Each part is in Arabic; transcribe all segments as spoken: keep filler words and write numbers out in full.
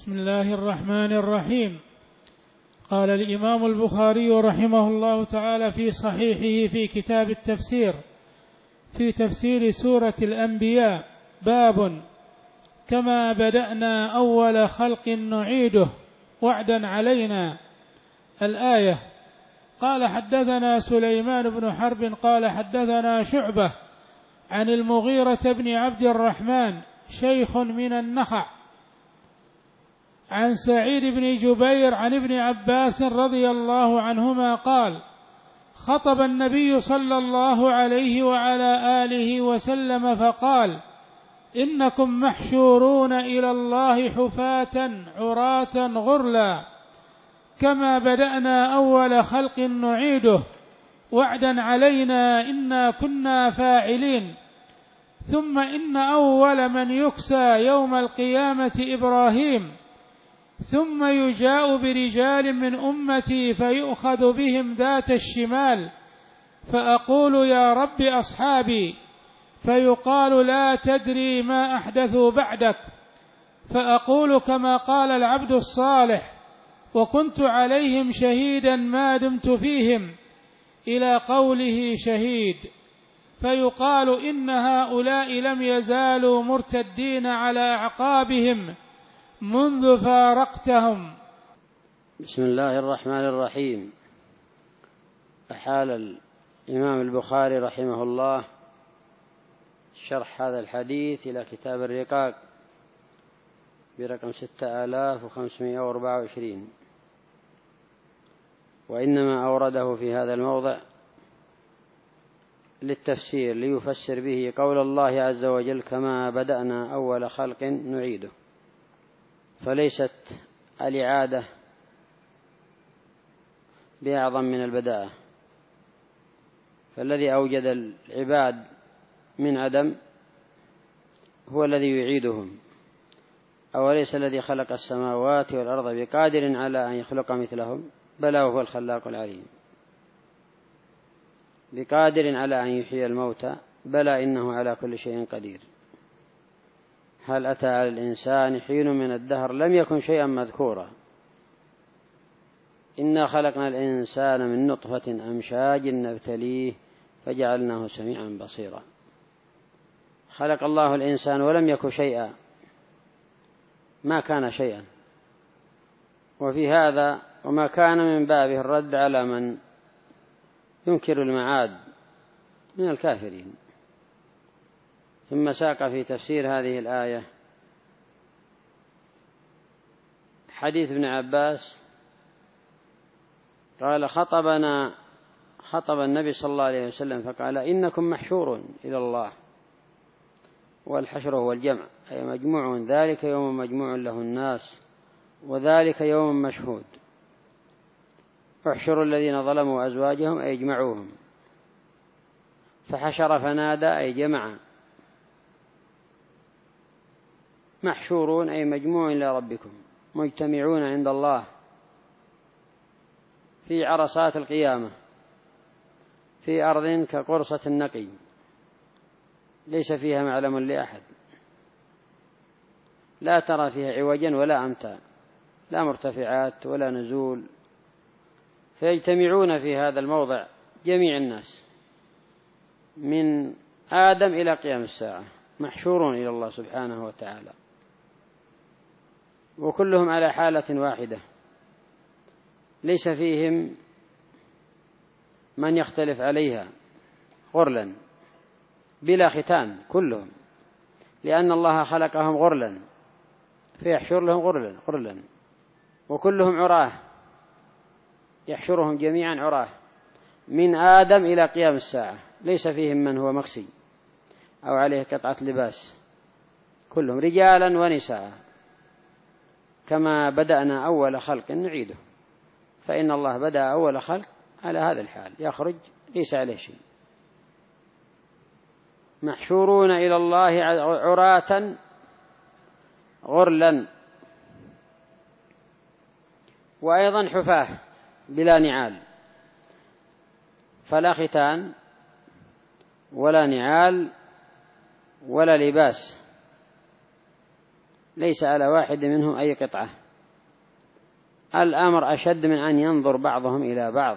بسم الله الرحمن الرحيم. قال الإمام البخاري رحمه الله تعالى في صحيحه في كتاب التفسير في تفسير سورة الأنبياء: باب كما بدأنا أول خلق نعيده وعدا علينا. الآية. قال حدثنا سليمان بن حرب قال حدثنا شعبة عن المغيرة بن عبد الرحمن شيخ من النخع عن سعيد بن جبير عن ابن عباس رضي الله عنهما قال: خطب النبي صلى الله عليه وعلى آله وسلم فقال: إنكم محشورون إلى الله حفاة عراة غرلا كما بدأنا أول خلق نعيده وعدا علينا إنا كنا فاعلين. ثم إن أول من يكسى يوم القيامة إبراهيم، ثم يجاء برجال من أمتي فيؤخذ بهم ذات الشمال فأقول: يا رب أصحابي، فيقال: لا تدري ما أحدثوا بعدك، فأقول كما قال العبد الصالح: وكنت عليهم شهيدا ما دمت فيهم، إلى قوله شهيد. فيقال: إن هؤلاء لم يزالوا مرتدين على أعقابهم منذ فارقتهم. بسم الله الرحمن الرحيم. أحال الإمام البخاري رحمه الله شرح هذا الحديث إلى كتاب الرقاق برقم ستة آلاف وخمسمائة وأربعة وعشرين، وإنما أورده في هذا الموضع للتفسير ليفسر به قول الله عز وجل: كما بدأنا أول خلق نعيده. فليست الإعادة بأعظم من البداءة، فالذي أوجد العباد من عدم هو الذي يعيدهم. أوليس الذي خلق السماوات والأرض بقادر على أن يخلق مثلهم؟ بلى وهو الخلاق العليم. بقادر على أن يحيي الموتى؟ بلى إنه على كل شيء قدير. هل أتى على الإنسان حين من الدهر لم يكن شيئا مذكورا؟ إنا خلقنا الإنسان من نطفة أمشاج نبتليه فجعلناه سميعا بصيرا. خلق الله الإنسان ولم يكن شيئا، ما كان شيئا. وفي هذا وما كان من بابه الرد على من ينكر المعاد من الكافرين. ثم ساق في تفسير هذه الآية حديث ابن عباس قال: خطبنا خطب النبي صلى الله عليه وسلم فقال: إنكم محشورون إلى الله. والحشر هو الجمع، أي مجموع، ذلك يوم مجموع له الناس وذلك يوم مشهود. احشروا الذين ظلموا أزواجهم أي اجمعوهم. فحشر فنادى أي جمع. محشورون أي مجموع إلى ربكم، مجتمعون عند الله في عرصات القيامة في أرض كقرصة النقي ليس فيها معلم لأحد، لا ترى فيها عوجا ولا أمتا، لا مرتفعات ولا نزول. فيجتمعون في هذا الموضع جميع الناس من آدم إلى قيام الساعة، محشورون إلى الله سبحانه وتعالى، وكلهم على حالة واحدة، ليس فيهم من يختلف عليها، غرلا بلا ختان كلهم، لأن الله خلقهم غرلا فيحشر لهم غرلا غرلا وكلهم عراه، يحشرهم جميعا عراه من آدم إلى قيام الساعة، ليس فيهم من هو مكسي أو عليه قطعة لباس، كلهم رجالا ونساء. كما بدأنا أول خلق نعيده، فإن الله بدأ أول خلق على هذا الحال، يخرج ليس عليه شيء. محشورون إلى الله عراة غرلا، وأيضا حفاة بلا نعال، فلا ختان ولا نعال ولا لباس، ليس على واحد منهم أي قطعة. الأمر أشد من أن ينظر بعضهم إلى بعض.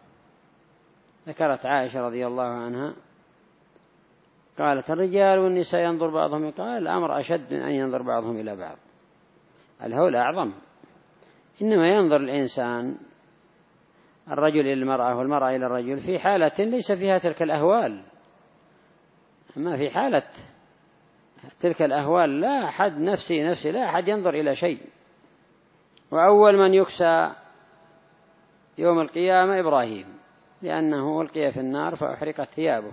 ذكرت عائشة رضي الله عنها قالت الرجال والنساء ينظر بعضهم، قال الأمر أشد من أن ينظر بعضهم إلى بعض، الهول أعظم. إنما ينظر الإنسان الرجل إلى المرأة والمرأة إلى الرجل في حالة ليس فيها تلك الأهوال، أما في حالة تلك الأهوال لا أحد نفسي نفسي لا أحد ينظر إلى شيء. وأول من يكسى يوم القيامة إبراهيم، لأنه ألقي في النار فأحرقت ثيابه،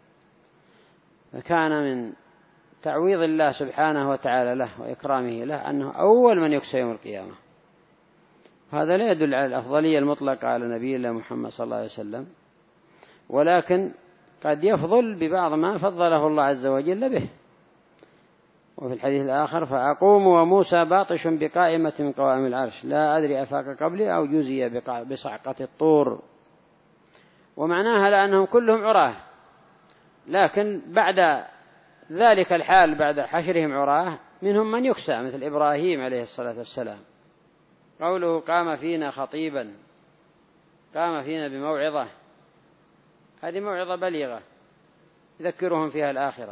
فكان من تعويض الله سبحانه وتعالى له وإكرامه له أنه أول من يكسى يوم القيامة. هذا لا يدل على الأفضلية المطلقة على نبي الله محمد صلى الله عليه وسلم، ولكن قد يفضل ببعض ما فضله الله عز وجل به. وفي الحديث الآخر فأقوم وموسى باطش بقائمة من قوائم العرش لا أدري أفاك قبلي أو جزي بصعقة الطور. ومعناها لأنهم كلهم عراه، لكن بعد ذلك الحال بعد حشرهم عراه منهم من يكسى مثل إبراهيم عليه الصلاة والسلام. قوله قام فينا خطيبا، قام فينا بموعظة، هذه موعظة بليغة يذكرهم فيها الآخرة.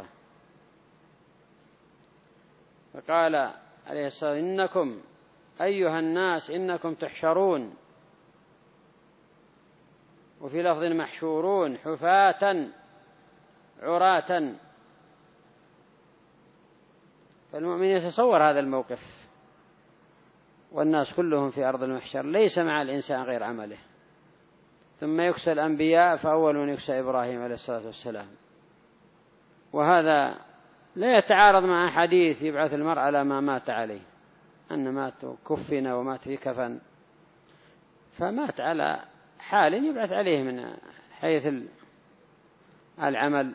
فقال عليه الصلاة والسلام إنكم أيها الناس إنكم تحشرون، وفي لفظ محشورون حفاة عراة. فالمؤمن يتصور هذا الموقف، والناس كلهم في أرض المحشر، ليس مع الإنسان غير عمله. ثم يكسى الأنبياء، فأول من يكسى إبراهيم عليه الصلاة والسلام. وهذا لا يتعارض مع حديث يبعث المرء على ما مات عليه، أن مات كفن ومات في كفن، فمات على حال يبعث عليه من حيث العمل.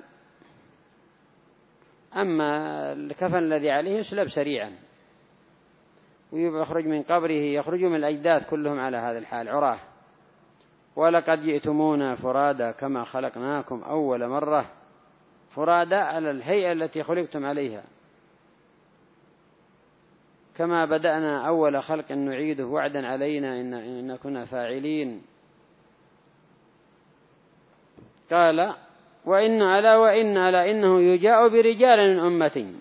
أما الكفن الذي عليه يسلب سريعا ويخرج من قبره، يخرج من الأجداث كلهم على هذا الحال عراه. ولقد جئتمونا فرادا كما خلقناكم أول مرة، فرادا على الهيئة التي خلقتم عليها، كما بدأنا أول خلق نعيده وعدا علينا إن كنا فاعلين. قال وإن على وإن على إنه يجاء برجال من أمتي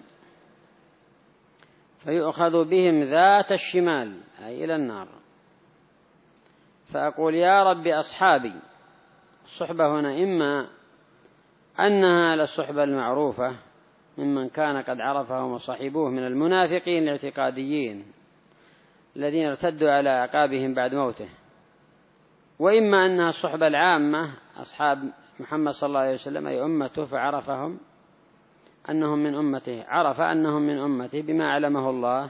فيؤخذ بهم ذات الشمال أي إلى النار، فأقول يا رب أصحابي. الصحبة هنا إما أنها للصحبة المعروفة ممن كان قد عرفهم وصحبوه من المنافقين الاعتقاديين الذين ارتدوا على عقابهم بعد موته، وإما أنها الصحبة العامة أصحاب محمد صلى الله عليه وسلم أي أمته، فعرفهم أنهم من أمته، عرف أنهم من أمته بما علمه الله.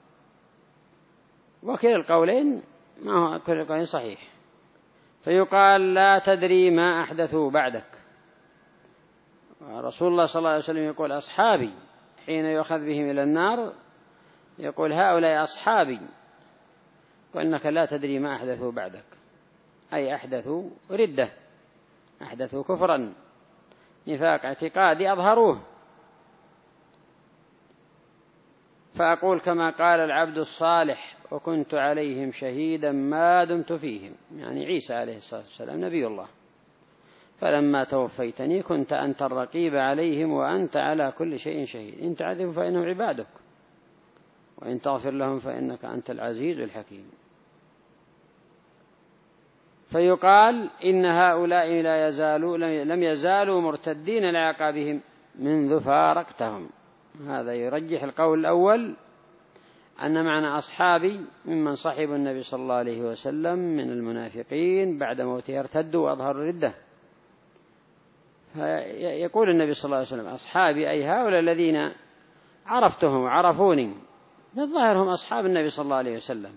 وكلا القولين ما هو كل القولين صحيح. فيقال لا تدري ما أحدثوا بعدك. رسول الله صلى الله عليه وسلم يقول أصحابي حين يؤخذ بهم إلى النار، يقول هؤلاء أصحابي، وإنك لا تدري ما أحدثوا بعدك، أي أحدثوا ردة، أحدثوا كفرا نفاق اعتقادي أظهروه. فأقول كما قال العبد الصالح وكنت عليهم شهيدا ما دمت فيهم، يعني عيسى عليه الصلاة والسلام نبي الله، فلما توفيتني كنت أنت الرقيب عليهم وأنت على كل شيء شهيد، إن تعذبهم فإنهم عبادك وإن تغفر لهم فإنك أنت العزيز الحكيم. فيقال إن هؤلاء لا يزالوا لم يزالوا مرتدين لعقابهم منذ فارقتهم. هذا يرجح القول الأول أن معنى أصحابي ممن صحبوا النبي صلى الله عليه وسلم من المنافقين بعد موته ارتدوا وأظهروا الردة. فيقول النبي صلى الله عليه وسلم أصحابي أي هؤلاء الذين عرفتهم وعرفوني، بالظاهر هم أصحاب النبي صلى الله عليه وسلم،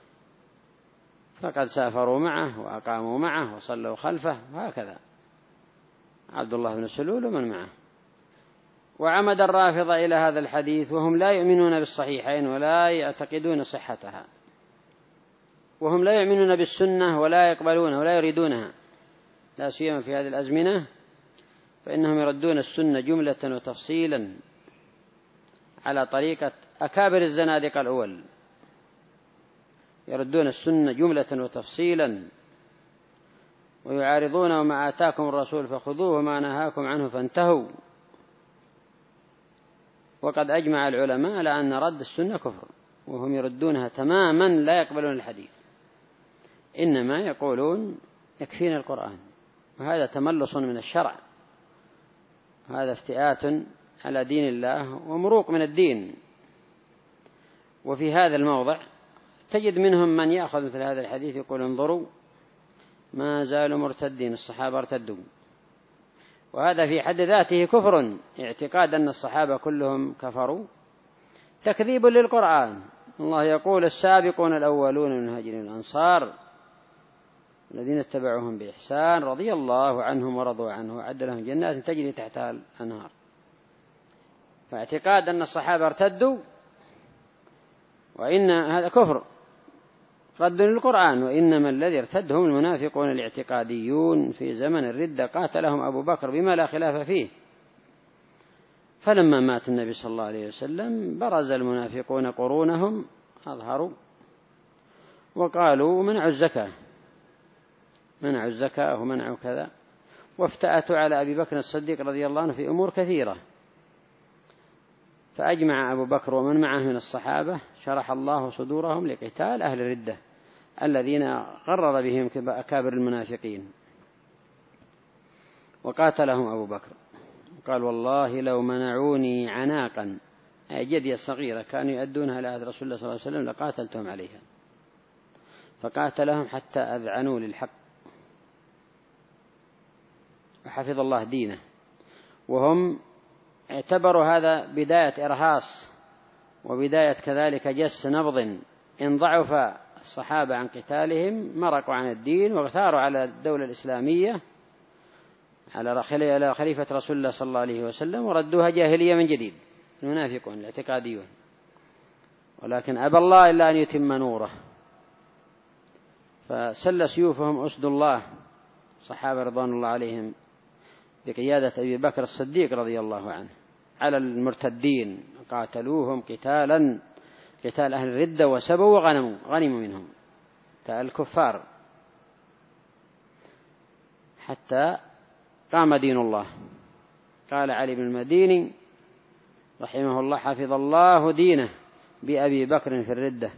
فقد سافروا معه وأقاموا معه وصلوا خلفه، وهكذا عبد الله بن سلول ومن معه. وعمد الرافضة إلى هذا الحديث وهم لا يؤمنون بالصحيحين ولا يعتقدون صحتها، وهم لا يؤمنون بالسنة ولا يقبلونها ولا يريدونها، لا سيما في هذه الأزمنة، فإنهم يردون السنة جملة وتفصيلا على طريقة أكابر الزنادقة الأول، يردون السنة جملة وتفصيلا، ويعارضون وما آتاكم الرسول فخذوه وما نهاكم عنه فانتهوا. وقد أجمع العلماء على أن رد السنة كفر، وهم يردونها تماما، لا يقبلون الحديث، إنما يقولون يكفينا القرآن، وهذا تملص من الشرع، هذا افتئات على دين الله ومروق من الدين. وفي هذا الموضع تجد منهم من يأخذ مثل هذا الحديث يقول انظروا ما زالوا مرتدين، الصحابة ارتدوا، وهذا في حد ذاته كفر، اعتقاد أن الصحابة كلهم كفروا تكذيب للقرآن. الله يقول السابقون الأولون من المهاجرين والأنصار الذين اتبعوهم بإحسان رضي الله عنهم ورضوا عنه وأعد لهم جنات تجري تحتها الأنهار. فاعتقاد أن الصحابة ارتدوا وإن هذا كفر رد للقرآن. وإنما الذي ارتد هم المنافقون الاعتقاديون في زمن الردة، قاتلهم أبو بكر بما لا خلاف فيه. فلما مات النبي صلى الله عليه وسلم برز المنافقون قرونهم، أظهروا وقالوا منعوا الزكاة، منعوا الزكاة ومنعوا كذا، وافتأتوا على أبي بكر الصديق رضي الله عنه في أمور كثيرة. فأجمع أبو بكر ومن معه من الصحابة شرح الله صدورهم لقتال أهل الردة الذين قرر بهم أكابر المنافقين، وقاتلهم أبو بكر. قال والله لو منعوني عناقا، أي جدية صغيرة كانوا يؤدونها على عهد رسول الله صلى الله عليه وسلم لقاتلتهم عليها. فقاتلهم حتى أذعنوا للحق، وحفظ الله دينه. وهم اعتبروا هذا بداية إرهاص وبداية كذلك جس نبض، إن ضعف الصحابة عن قتالهم مرقوا عن الدين واغتاروا على الدولة الإسلامية على خليفة رسول الله صلى الله عليه وسلم وردوها جاهلية من جديد، المنافقون الاعتقاديون. ولكن أبى الله إلا أن يتم نوره، فسل سيوفهم أسد الله صحابة رضوان الله عليهم بقيادة أبي بكر الصديق رضي الله عنه على المرتدين، قاتلوهم قتالا قتال أهل الردة، وسبوا وغنموا غنموا منهم الكفار حتى قام دين الله. قال علي بن المديني رحمه الله حفظ الله دينه بأبي بكر في الردة.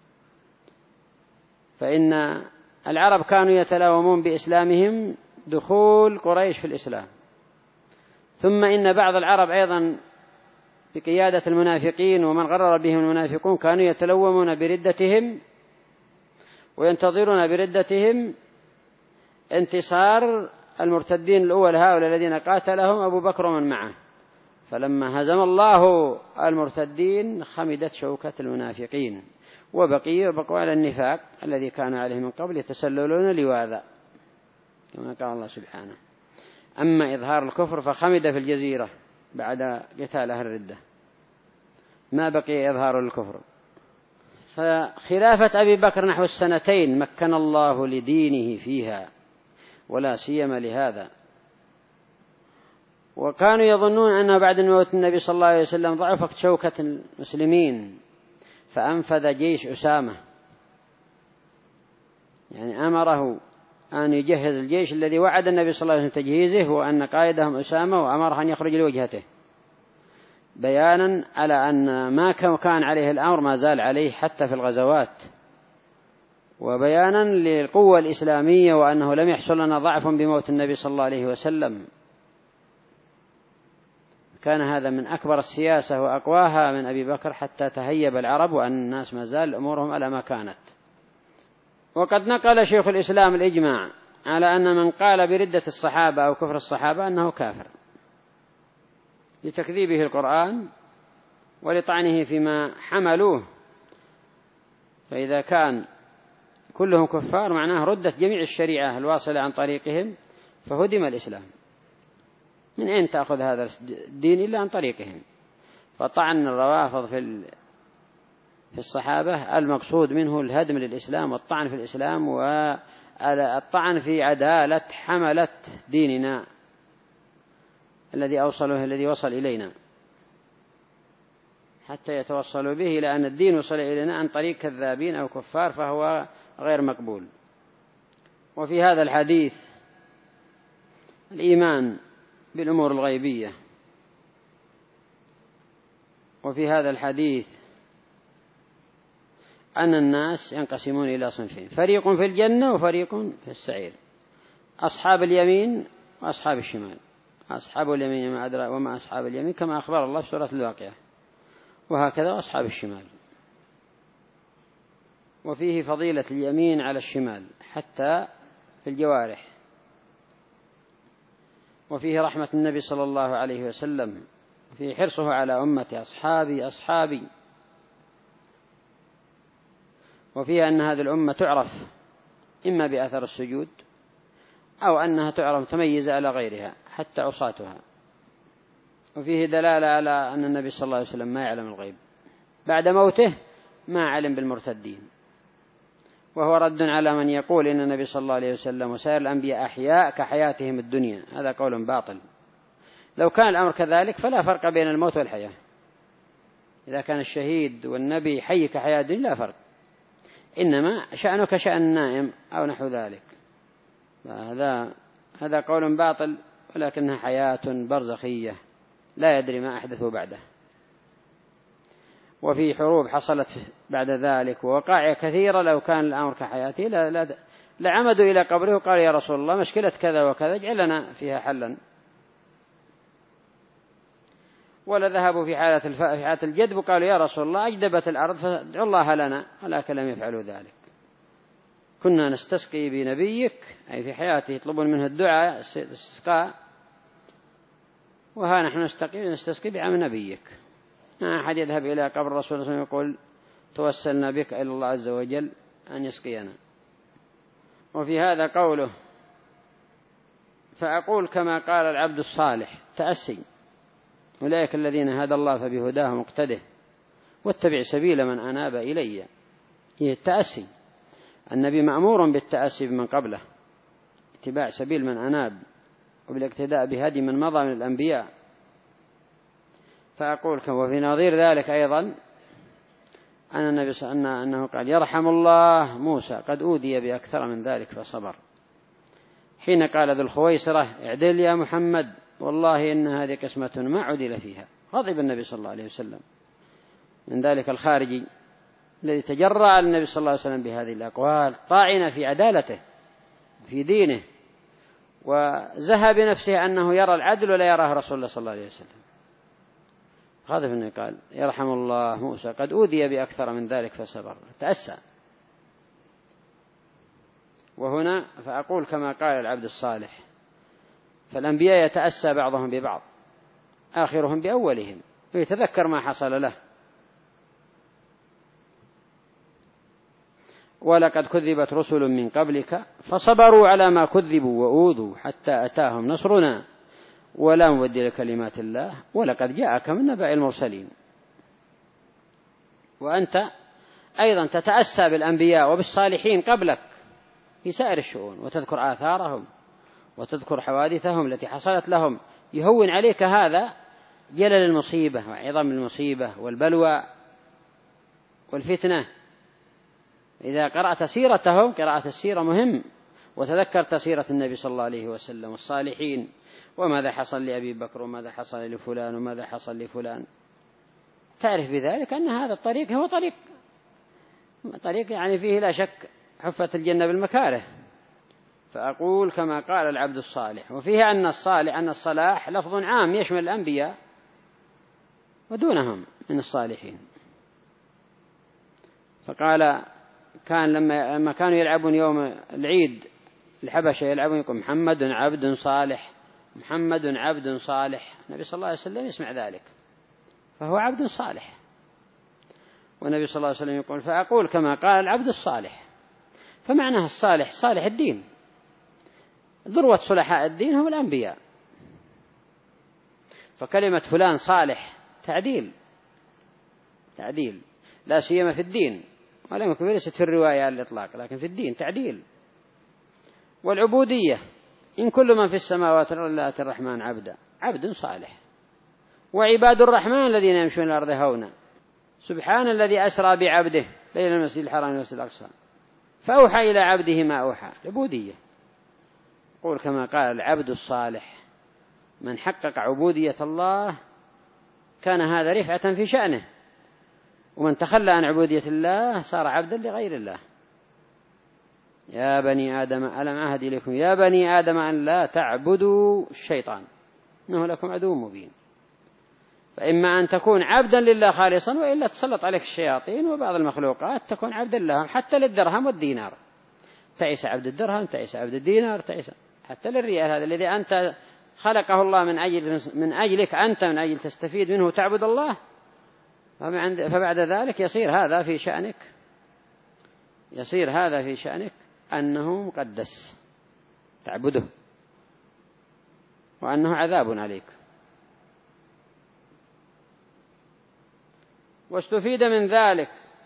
فإن العرب كانوا يتلاومون بإسلامهم دخول قريش في الإسلام، ثم إن بعض العرب أيضا بقيادة المنافقين ومن غرر بهم المنافقون كانوا يتلومون بردتهم وينتظرون بردتهم انتصار المرتدين الأول هؤلاء الذين قاتلهم أبو بكر ومن معه. فلما هزم الله المرتدين خمدت شوكة المنافقين، وبقي بقوا على النفاق الذي كان عليه من قبل يتسللون لواذا كما قال الله سبحانه. أما إظهار الكفر فخمد في الجزيرة بعد قتال أهل الردة، ما بقي إظهار الكفر. فخلافة أبي بكر نحو السنتين مكن الله لدينه فيها، ولا سيما لهذا. وكانوا يظنون أنه بعد موت النبي صلى الله عليه وسلم ضعفت شوكة المسلمين، فأنفذ جيش أسامة، يعني أمره أن يجهز الجيش الذي وعد النبي صلى الله عليه وسلم تجهيزه، وأن قائدهم أسامة، وأمره أن يخرج لوجهته، بيانا على أن ما كان عليه الأمر ما زال عليه حتى في الغزوات، وبيانا للقوة الإسلامية وأنه لم يحصل لنا ضعف بموت النبي صلى الله عليه وسلم. كان هذا من أكبر السياسة وأقواها من أبي بكر حتى تهيب العرب وأن الناس ما زال أمورهم على ما كانت. وقد نقل شيخ الإسلام الإجماع على أن من قال بردة الصحابة أو كفر الصحابة أنه كافر لتكذيبه القرآن ولطعنه فيما حملوه. فإذا كان كلهم كفار معناه ردت جميع الشريعة الواصلة عن طريقهم فهدم الإسلام. من أين تأخذ هذا الدين إلا عن طريقهم؟ فطعن الروافض في في الصحابة المقصود منه الهدم للإسلام والطعن في الإسلام والطعن في عدالة حملة ديننا الذي أوصله الذي وصل إلينا، حتى يتوصلوا به إلى أن الدين وصل إلينا عن طريق كذابين أو كفار فهو غير مقبول. وفي هذا الحديث الإيمان بالأمور الغيبية، وفي هذا الحديث أن الناس ينقسمون إلى صنفين، فريق في الجنة وفريق في السعير، أصحاب اليمين وأصحاب الشمال. أصحاب اليمين ما أدرى وما أصحاب اليمين كما أخبر الله في سورة الواقعة، وهكذا أصحاب الشمال. وفيه فضيلة اليمين على الشمال حتى في الجوارح، وفيه رحمة النبي صلى الله عليه وسلم، وفيه حرصه على أمتي أصحابي أصحابي، وفيه أن هذه الأمة تعرف إما بأثر السجود أو أنها تعرف تميز على غيرها حتى عصاتها. وفيه دلالة على أن النبي صلى الله عليه وسلم ما يعلم الغيب، بعد موته ما علم بالمرتدين، وهو رد على من يقول إن النبي صلى الله عليه وسلم وسائر الأنبياء أحياء كحياتهم الدنيا. هذا قول باطل. لو كان الأمر كذلك فلا فرق بين الموت والحياة. إذا كان الشهيد والنبي حي كحياة الدنيا لا فرق، إنما شأنه كشأن النائم أو نحو ذلك. هذا هذا قول باطل، ولكنها حياة برزخية لا يدري ما أحدثه بعده. وفي حروب حصلت بعد ذلك ووقائع كثيرة، لو كان الأمر كحياته لعمدوا إلى قبره وقال يا رسول الله مشكلة كذا وكذا اجعل لنا فيها حلا، ولا ذهبوا في حالة في حالة الجدب وقالوا يا رسول الله أجدبت الأرض فادعوا الله لنا، ولكن لم يفعلوا ذلك. كنا نستسقي بنبيك أي في حياته يطلبون منه الدعاء استسقاء، وها نحن نستسقي بعم نبيك. ما أحد يذهب إلى قبر الرسول صلى الله عليه وسلم يقول توسلنا بك إلى الله عز وجل أن يسقينا. وفي هذا قوله فأقول كما قال العبد الصالح تأسي، أولئك الذين هدى الله فبهداه مقتده واتبع سبيل من أناب إلي. هي التأسي، النبي مأمور بالتأسي بمن قبله، اتباع سبيل من أناب وبالاقتداء بهدي من مضى من الأنبياء. فأقول كما وفي نظير ذلك أيضا أن النبي صلى الله عليه وسلم أنه قال يرحم الله موسى قد أودي بأكثر من ذلك فصبر، حين قال ذو الخويصرة اعدل يا محمد والله إن هذه قسمة ما عدل فيها. غضب النبي صلى الله عليه وسلم من ذلك الخارجي الذي تجرأ على النبي صلى الله عليه وسلم بهذه الأقوال طاعنة في عدالته في دينه، وزهى بنفسه أنه يرى العدل ولا يراه رسول الله صلى الله عليه وسلم. غضب النبي قال يرحم الله موسى قد أوذي بأكثر من ذلك فصبر، تأسى. وهنا فأقول كما قال العبد الصالح، فالأنبياء يتأسى بعضهم ببعض آخرهم بأولهم ويتذكر ما حصل له. ولقد كذبت رسل من قبلك فصبروا على ما كذبوا وأوذوا حتى أتاهم نصرنا ولا مبدل لكلمات الله ولقد جاءك من نبأ المرسلين. وأنت أيضا تتأسى بالأنبياء وبالصالحين قبلك في سائر الشؤون، وتذكر آثارهم وتذكر حوادثهم التي حصلت لهم، يهون عليك هذا جلل المصيبة وعظم المصيبة والبلوى والفتنة. إذا قرأت سيرتهم قراءة السيرة مهم، وتذكرت سيرة النبي صلى الله عليه وسلم والصالحين، وماذا حصل لأبي بكر وماذا حصل لفلان وماذا حصل لفلان، تعرف بذلك أن هذا الطريق هو طريق طريق يعني فيه لا شك حفت الجنة بالمكاره. فأقول كما قال العبد الصالح، وفيه أن الصالح أن الصلاح لفظ عام يشمل الأنبياء ودونهم من الصالحين. فقال كان لما لما كانوا يلعبون يوم العيد الحبشة يلعبون يقول محمد عبد صالح محمد عبد صالح، النبي صلى الله عليه وسلم يسمع ذلك فهو عبد صالح. والنبي صلى الله عليه وسلم يقول فأقول كما قال العبد الصالح، فمعناه الصالح صالح الدين، ذروة صلحاء الدين هم الأنبياء. فكلمة فلان صالح تعديل تعديل لا سيما في الدين، ولم يكن ليست في الرواية على الإطلاق لكن في الدين تعديل. والعبودية إن كل من في السماوات والأرض إلا آتي الرحمن عبدا، عبد صالح. وعباد الرحمن الذين يمشون الأرض هونا سبحان الذي أسرى بعبده ليلا المسجد الحرام إلى المسجد الأقصى فأوحى إلى عبده ما أوحى. عبودية. قول كما قال العبد الصالح من حقق عبودية الله كان هذا رفعة في شأنه، ومن تخلى عن عبودية الله صار عبدا لغير الله. يا بني آدم ألم عهد إليكم يا بني آدم أن لا تعبدوا الشيطان إنه لكم عدو مبين. فإما أن تكون عبدا لله خالصا، وإلا تسلط عليك الشياطين وبعض المخلوقات تكون عبدا لهم، حتى للدرهم والدينار. تعيس عبد الدرهم، تعيس عبد الدينار، تعيس حتى للريال هذا الذي أنت خلقه الله من أجل من أجلك أنت، من أجل تستفيد منه تعبد الله، فبعد ذلك يصير هذا في شأنك يصير هذا في شأنك أنه مقدس تعبده، وأنه عذاب عليك. واستفيد من ذلك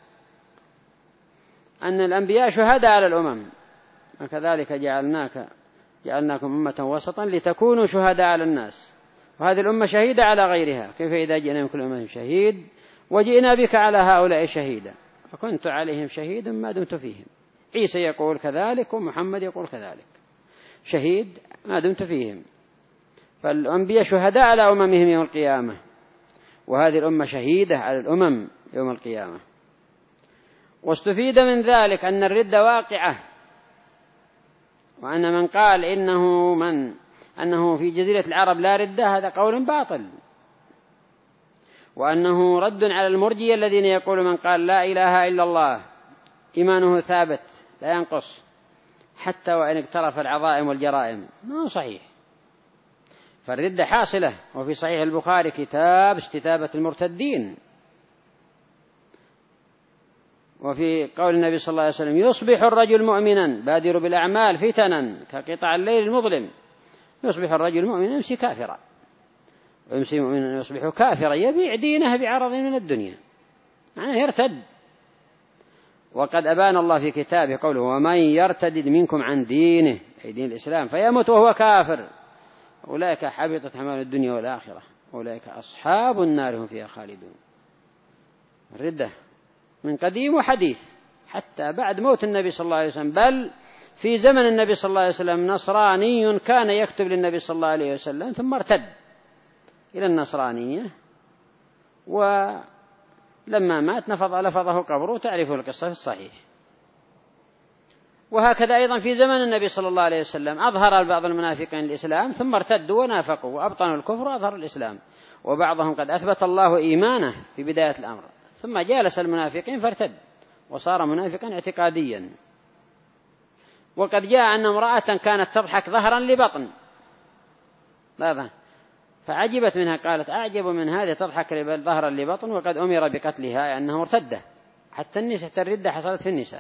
أن الأنبياء شهداء على الأمم، وكذلك جعلناك جعلناكم أمة وسطا لتكونوا شهداء على الناس، وهذه الأمة شهيدة على غيرها. كيف إذا جئنا من كل أمة شهيد وجئنا بك على هؤلاء شهيدا فكنت عليهم شهيدا ما دمت فيهم. عيسى يقول كذلك ومحمد يقول كذلك، شهيد ما دمت فيهم. فالأنبياء شهداء على أممهم يوم القيامة، وهذه الأمة شهيدة على الأمم يوم القيامة. واستفيد من ذلك أن الردة واقعة، وأن من قال إنه من أنه في جزيرة العرب لا ردة هذا قول باطل، وأنه رد على المرجية الذين يقولون من قال لا إله إلا الله إيمانه ثابت لا ينقص حتى وإن اقترف العظائم والجرائم. ما هو صحيح. فالردة حاصلة. وفي صحيح البخاري كتاب استتابة المرتدين، وفي قول النبي صلى الله عليه وسلم يصبح الرجل مؤمنا بادر بالأعمال فتنا كقطع الليل المظلم. يصبح الرجل مؤمنا يمسي كافرا، ويمسي مؤمنا يصبح كافرا يبيع دينه بعرض من الدنيا، معناه يرتد. وقد أبان الله في كتابه قوله ومن يرتد منكم عن دينه أي دين الإسلام فيموت وهو كافر أولئك حبطت أعمالهم الدنيا والآخرة أولئك أصحاب النار هم فيها خالدون. الردة من قديم وحديث حتى بعد موت النبي صلى الله عليه وسلم، بل في زمن النبي صلى الله عليه وسلم نصراني كان يكتب للنبي صلى الله عليه وسلم ثم ارتد إلى النصرانية، ولما مات نفض لفظه قبره، تعرفوا القصة في الصحيح. وهكذا أيضا في زمن النبي صلى الله عليه وسلم أظهر بعض المنافقين الإسلام ثم ارتدوا ونافقوا وأبطنوا الكفر وأظهروا الإسلام، وبعضهم قد أثبت الله إيمانه في بداية الأمر ثم جالس المنافقين فارتد وصار منافقا اعتقاديا. وقد جاء أن امرأة كانت تضحك ظهرا لبطن ماذا فعجبت منها، قالت أعجب من هذه تضحك ظهرا لبطن وقد أمر بقتلها أنه ارتدة. حتى النساء الردة حصلت في النساء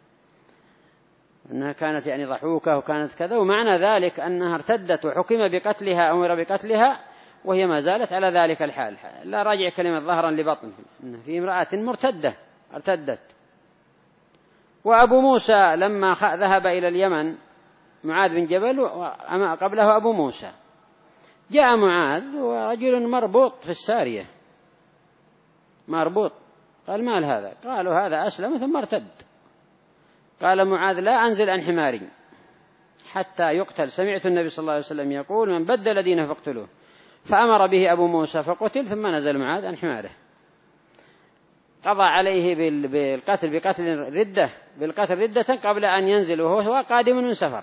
أنها كانت يعني ضحوكة وكانت كذا، ومعنى ذلك أنها ارتدت وحكم بقتلها أمر بقتلها وهي ما زالت على ذلك الحال. لا راجع كلمة ظهرا لبطن في امرأة مرتدة ارتدت. وأبو موسى لما ذهب إلى اليمن معاذ بن جبل قبله أبو موسى، جاء معاذ ورجل مربوط في السارية مربوط، قال مال هذا؟ قالوا هذا أسلم ثم ارتد. قال معاذ لا أنزل عن حماري حتى يقتل، سمعت النبي صلى الله عليه وسلم يقول من بدل دينه فاقتلوه، فأمر به أبو موسى فقتل، ثم نزل معاذ عن حماره، قضى عليه بالقتل بقتل ردة بالقتل ردة قبل أن ينزل وهو قادم من سفر.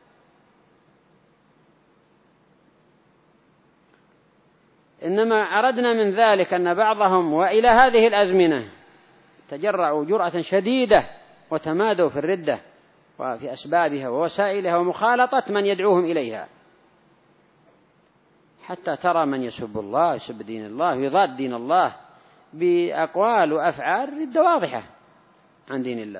إنما أردنا من ذلك أن بعضهم وإلى هذه الأزمنة تجرعوا جرأة شديدة وتمادوا في الردة وفي أسبابها ووسائلها ومخالطة من يدعوهم إليها، حتى ترى من يسب الله يسب دين الله ويضاد دين الله بأقوال وأفعال ردة واضحة عن دين الله.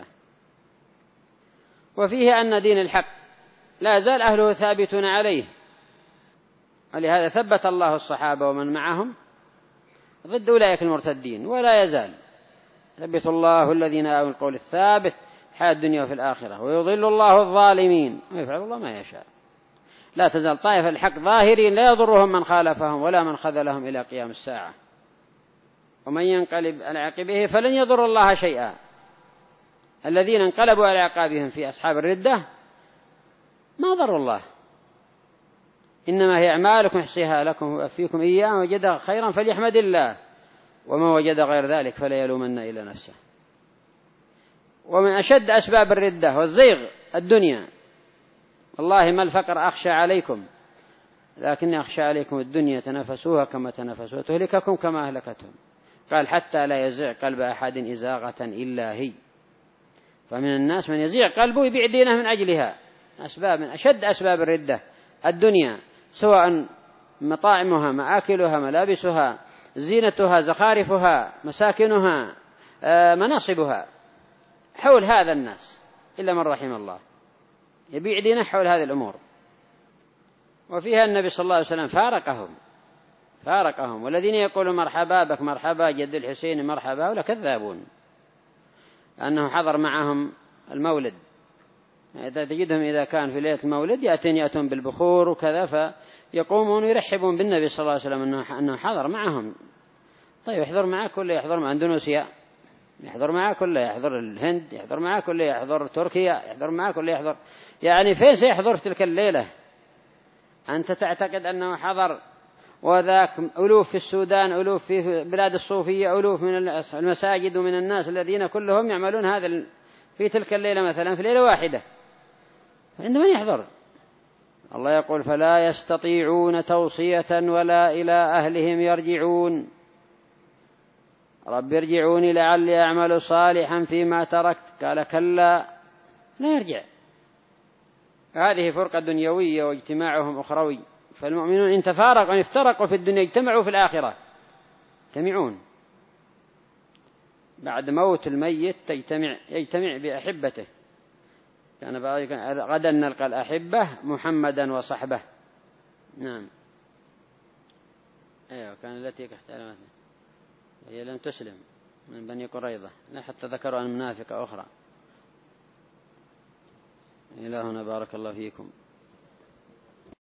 وفيه أن دين الحق لا زال أهله ثابتون عليه، ولهذا ثبت الله الصحابة ومن معهم ضد أولئك المرتدين، ولا يزال ثبت الله الذين آمنوا القول الثابت حياة الدنيا وفي الآخرة ويضل الله الظالمين ويفعل الله ما يشاء. لا تزال طائفة الحق ظاهرين لا يضرهم من خالفهم ولا من خذلهم إلى قيام الساعة. ومن ينقلب على عقبه فلن يضر الله شيئا. الذين انقلبوا على عقابهم في أصحاب الردة ما ضروا الله، إنما هي أعمالكم يحصيها لكم ويوفيكم إياه، وجد خيرا فليحمد الله، وما وجد غير ذلك فلا يلومن إلا نفسه. ومن أشد أسباب الردة والزيغ الدنيا. والله ما الفقر أخشى عليكم، لكني أخشى عليكم الدنيا تنافسوها كما تنافسوا تهلككم كما أهلكتهم. قال حتى لا يزيغ قلب أحد إزاغة إلا هي. فمن الناس من يزيغ قلبه يبيع دينه من أجلها. أسباب من أشد أسباب الردة الدنيا، سواء مطاعمها، مآكلها، ملابسها، زينتها، زخارفها، مساكنها، مناصبها، حول هذا الناس إلا من رحم الله يبيع دينه حول هذه الأمور. وفيها النبي صلى الله عليه وسلم فارقهم فارقهم والذين يقولون مرحبا بك مرحبا جد الحسين مرحبا ولا كذابون، أنه حضر معهم المولد. إذا تجدهم إذا كان في ليلة المولد يأتون يأتون بالبخور وكذا، فيقومون ويرحبون بالنبي صلى الله عليه وسلم أنه حضر معهم. طيب يحضر معه كله، يحضر مع أندونيسيا، يحضر معه كله، يحضر الهند، يحضر معه كله، يحضر تركيا، يحضر معه كله، يحضر. يعني فين سيحضر في تلك الليلة؟ أنت تعتقد أنه حضر وذاك ألوف في السودان، ألوف في بلاد الصوفية، ألوف من المساجد ومن الناس الذين كلهم يعملون هذا في تلك الليلة مثلا في ليلة واحدة، فإن من يحضر؟ الله يقول فلا يستطيعون توصية ولا إلى أهلهم يرجعون رب ارجعوني لعلي أعمل صالحا فيما تركت. قال كلا لا يرجع. هذه فرقة دنيوية واجتماعهم أخروي. فالمؤمنون إن تفارقوا إن افترقوا في الدنيا اجتمعوا في الآخرة، يجتمعون بعد موت الميت، تجتمع يجتمع بأحبته. كان غدا نلقى الأحبة محمدا وصحبه. نعم. أيوة كان التي احتلمت هي لم تسلم من بني قريظة، لا حتى ذكروا أن منافقة أخرى. إلهنا بارك الله فيكم.